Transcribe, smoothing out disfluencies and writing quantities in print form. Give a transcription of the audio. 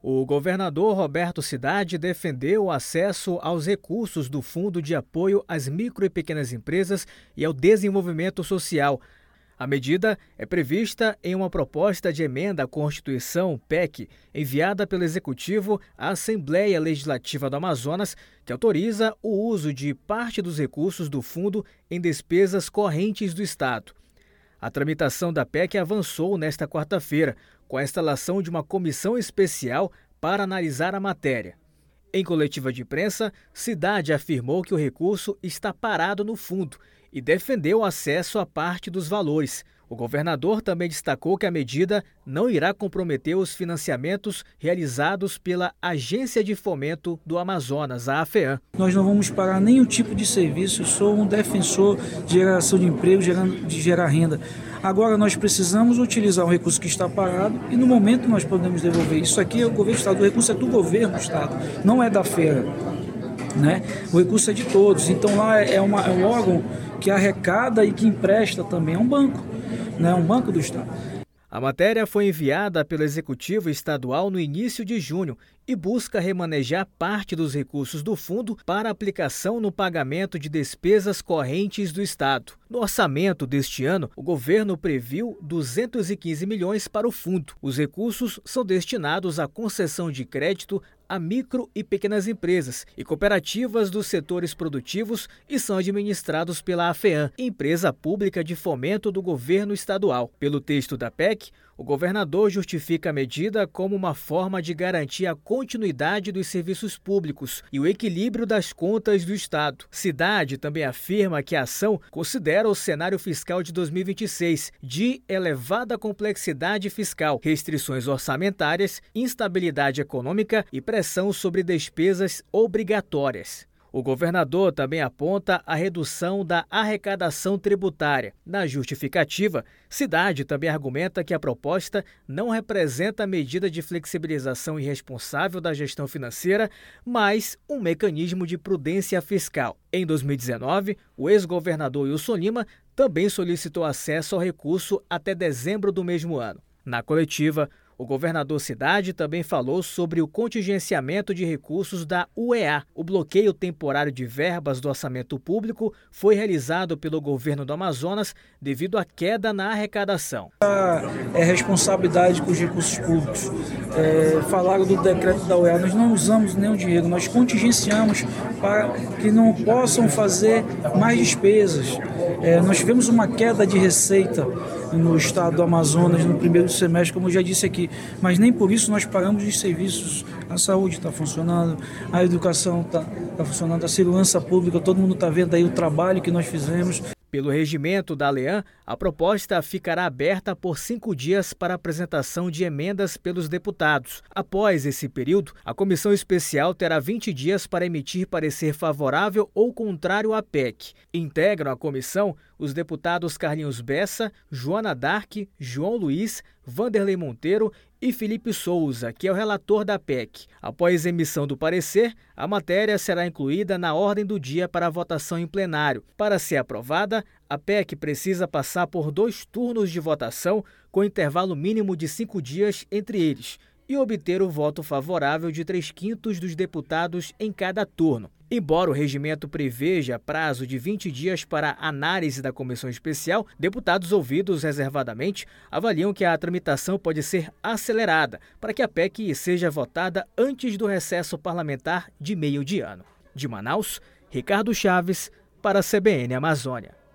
O governador Roberto Cidade defendeu o acesso aos recursos do Fundo de Apoio às Micro e Pequenas Empresas e ao Desenvolvimento Social. A medida é prevista em uma proposta de emenda à Constituição, PEC, enviada pelo Executivo à Assembleia Legislativa do Amazonas, que autoriza o uso de parte dos recursos do fundo em despesas correntes do Estado. A tramitação da PEC avançou nesta quarta-feira, com a instalação de uma comissão especial para analisar a matéria. Em coletiva de imprensa, Cidade afirmou que o recurso está parado no fundo e defendeu o acesso a parte dos valores. O governador também destacou que a medida não irá comprometer os financiamentos realizados pela Agência de Fomento do Amazonas, a AFEAM. Nós não vamos parar nenhum tipo de serviço, eu sou um defensor de geração de emprego, de gerar renda. Agora nós precisamos utilizar um recurso que está parado e no momento nós podemos devolver. Isso aqui é o governo do Estado, o recurso é do governo do Estado, não é da feira, né? O recurso é de todos, então lá é um órgão que arrecada e que empresta também, é um banco, né? Um banco do Estado. A matéria foi enviada pelo Executivo Estadual no início de junho e busca remanejar parte dos recursos do fundo para aplicação no pagamento de despesas correntes do Estado. No orçamento deste ano, o governo previu 215 milhões para o fundo. Os recursos são destinados à concessão de crédito a micro e pequenas empresas e cooperativas dos setores produtivos e são administrados pela AFEAM, empresa pública de fomento do governo estadual. Pelo texto da PEC, o governador justifica a medida como uma forma de garantir a continuidade dos serviços públicos e o equilíbrio das contas do Estado. Cidade também afirma que a ação considera o cenário fiscal de 2026 de elevada complexidade fiscal, restrições orçamentárias, instabilidade econômica e pressão sobre despesas obrigatórias. O governador também aponta a redução da arrecadação tributária. Na justificativa, Cidade também argumenta que a proposta não representa a medida de flexibilização irresponsável da gestão financeira, mas um mecanismo de prudência fiscal. Em 2019, o ex-governador Wilson Lima também solicitou acesso ao recurso até dezembro do mesmo ano. Na coletiva, o governador Cidade também falou sobre o contingenciamento de recursos da UEA. O bloqueio temporário de verbas do orçamento público foi realizado pelo governo do Amazonas devido à queda na arrecadação. É responsabilidade com os recursos públicos. Falaram do decreto da UEA, nós não usamos nenhum dinheiro, nós contingenciamos para que não possam fazer mais despesas. Nós tivemos uma queda de receita no estado do Amazonas no primeiro semestre, como eu já disse aqui, mas nem por isso nós paramos os serviços. A saúde está funcionando, a educação está funcionando, a segurança pública, todo mundo está vendo aí o trabalho que nós fizemos. Pelo regimento da ALEAM, a proposta ficará aberta por 5 dias para apresentação de emendas pelos deputados. Após esse período, a comissão especial terá 20 dias para emitir parecer favorável ou contrário à PEC. Integram a comissão os deputados Carlinhos Bessa, Joana Dark, João Luiz, Vanderlei Monteiro e Felipe Souza, que é o relator da PEC. Após a emissão do parecer, a matéria será incluída na ordem do dia para votação em plenário. Para ser aprovada, a PEC precisa passar por 2 turnos de votação, com intervalo mínimo de 5 dias entre eles, e obter o voto favorável de 3/5 dos deputados em cada turno. Embora o regimento preveja prazo de 20 dias para análise da comissão especial, deputados ouvidos reservadamente avaliam que a tramitação pode ser acelerada para que a PEC seja votada antes do recesso parlamentar de meio de ano. De Manaus, Ricardo Chaves, para a CBN Amazônia.